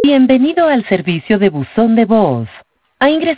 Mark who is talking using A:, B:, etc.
A: Bienvenido al servicio de buzón de voz. Ha ingresado